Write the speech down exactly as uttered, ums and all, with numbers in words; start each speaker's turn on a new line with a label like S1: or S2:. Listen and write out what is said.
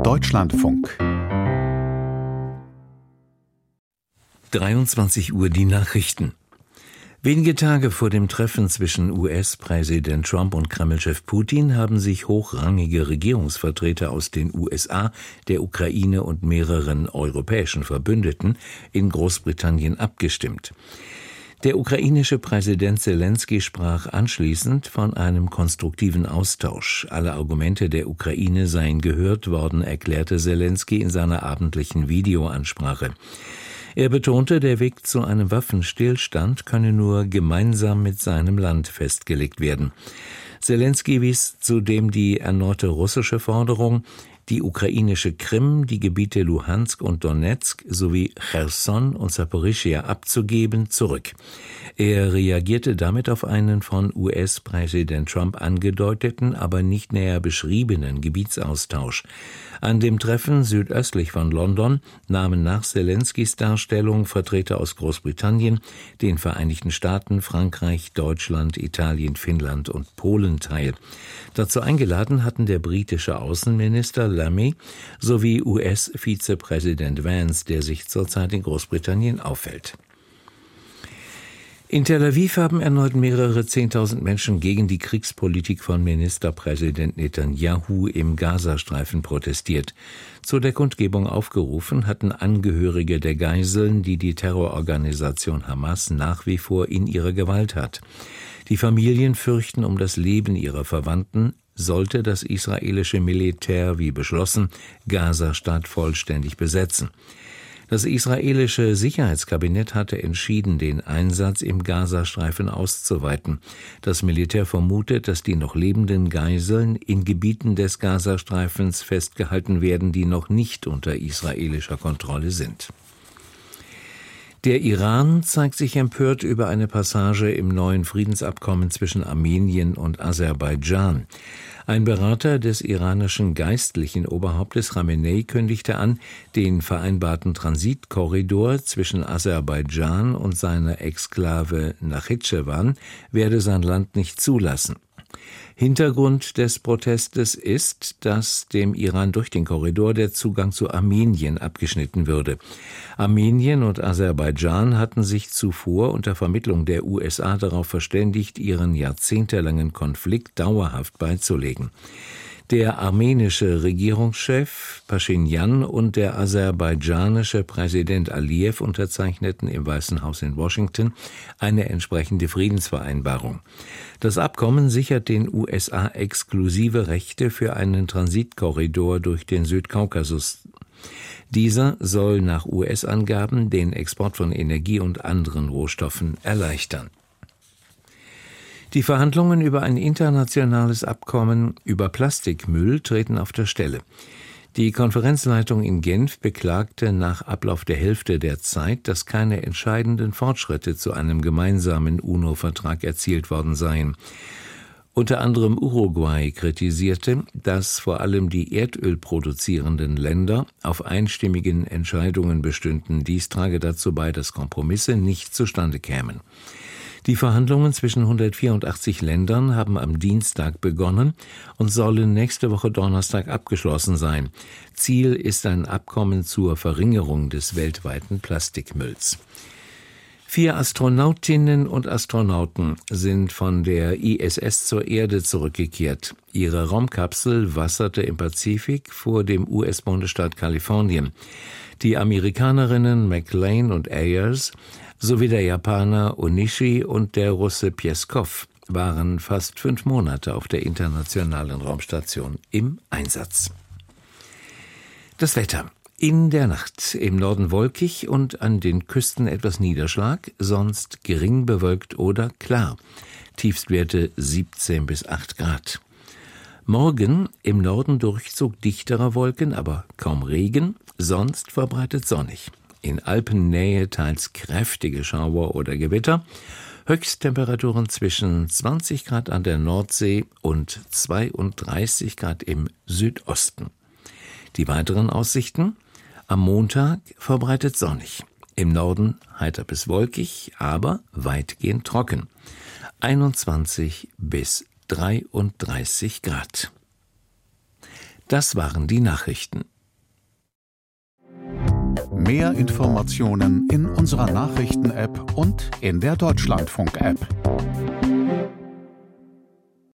S1: Deutschlandfunk.
S2: dreiundzwanzig Uhr die Nachrichten. Wenige Tage vor dem Treffen zwischen U S-Präsident Trump und Kreml-Chef Putin haben sich hochrangige Regierungsvertreter aus den U S A, der Ukraine und mehreren europäischen Verbündeten in Großbritannien abgestimmt. Der ukrainische Präsident Selenskyj sprach anschließend von einem konstruktiven Austausch. Alle Argumente der Ukraine seien gehört worden, erklärte Selenskyj in seiner abendlichen Videoansprache. Er betonte, der Weg zu einem Waffenstillstand könne nur gemeinsam mit seinem Land festgelegt werden. Selenskyj wies zudem die erneute russische Forderung, die ukrainische Krim, die Gebiete Luhansk und Donetsk sowie Cherson und Saporischschja abzugeben, zurück. Er reagierte damit auf einen von U S-Präsident Trump angedeuteten, aber nicht näher beschriebenen Gebietsaustausch. An dem Treffen südöstlich von London nahmen nach Selenskyjs Darstellung Vertreter aus Großbritannien, den Vereinigten Staaten, Frankreich, Deutschland, Italien, Finnland und Polen teil. Dazu eingeladen hatten der britische Außenminister Lammy sowie U S-Vizepräsident Vance, der sich zurzeit in Großbritannien aufhält. In Tel Aviv haben erneut mehrere Zehntausend Menschen gegen die Kriegspolitik von Ministerpräsident Netanyahu im Gazastreifen protestiert. Zu der Kundgebung aufgerufen hatten Angehörige der Geiseln, die die Terrororganisation Hamas nach wie vor in ihrer Gewalt hat. Die Familien fürchten um das Leben ihrer Verwandten, sollte das israelische Militär, wie beschlossen, Gazastadt vollständig besetzen. Das israelische Sicherheitskabinett hatte entschieden, den Einsatz im Gazastreifen auszuweiten. Das Militär vermutet, dass die noch lebenden Geiseln in Gebieten des Gazastreifens festgehalten werden, die noch nicht unter israelischer Kontrolle sind. Der Iran zeigt sich empört über eine Passage im neuen Friedensabkommen zwischen Armenien und Aserbaidschan. Ein Berater des iranischen geistlichen Oberhauptes Khamenei kündigte an, den vereinbarten Transitkorridor zwischen Aserbaidschan und seiner Exklave Nachitschewan werde sein Land nicht zulassen. Hintergrund des Protestes ist, dass dem Iran durch den Korridor der Zugang zu Armenien abgeschnitten würde. Armenien und Aserbaidschan hatten sich zuvor unter Vermittlung der U S A darauf verständigt, ihren jahrzehntelangen Konflikt dauerhaft beizulegen. Der armenische Regierungschef Pashinyan und der aserbaidschanische Präsident Aliyev unterzeichneten im Weißen Haus in Washington eine entsprechende Friedensvereinbarung. Das Abkommen sichert den U S A exklusive Rechte für einen Transitkorridor durch den Südkaukasus. Dieser soll nach U S-Angaben den Export von Energie und anderen Rohstoffen erleichtern. Die Verhandlungen über ein internationales Abkommen über Plastikmüll treten auf der Stelle. Die Konferenzleitung in Genf beklagte nach Ablauf der Hälfte der Zeit, dass keine entscheidenden Fortschritte zu einem gemeinsamen U N O-Vertrag erzielt worden seien. Unter anderem Uruguay kritisierte, dass vor allem die erdölproduzierenden Länder auf einstimmigen Entscheidungen bestünden. Dies trage dazu bei, dass Kompromisse nicht zustande kämen. Die Verhandlungen zwischen hundertvierundachtzig Ländern haben am Dienstag begonnen und sollen nächste Woche Donnerstag abgeschlossen sein. Ziel ist ein Abkommen zur Verringerung des weltweiten Plastikmülls. Vier Astronautinnen und Astronauten sind von der I S S zur Erde zurückgekehrt. Ihre Raumkapsel wasserte im Pazifik vor dem U S-Bundesstaat Kalifornien. Die Amerikanerinnen McLean und Ayers sowie der Japaner Onishi und der Russe Peskov waren fast fünf Monate auf der internationalen Raumstation im Einsatz. Das Wetter. In der Nacht im Norden wolkig und an den Küsten etwas Niederschlag, sonst gering bewölkt oder klar. Tiefstwerte siebzehn bis acht Grad. Morgen im Norden Durchzug dichterer Wolken, aber kaum Regen, sonst verbreitet sonnig. In Alpennähe teils kräftige Schauer oder Gewitter. Höchsttemperaturen zwischen zwanzig Grad an der Nordsee und zweiunddreißig Grad im Südosten. Die weiteren Aussichten: am Montag verbreitet sonnig. Im Norden heiter bis wolkig, aber weitgehend trocken. einundzwanzig bis dreiunddreißig Grad. Das waren die Nachrichten.
S1: Mehr Informationen in unserer Nachrichten-App und in der Deutschlandfunk-App.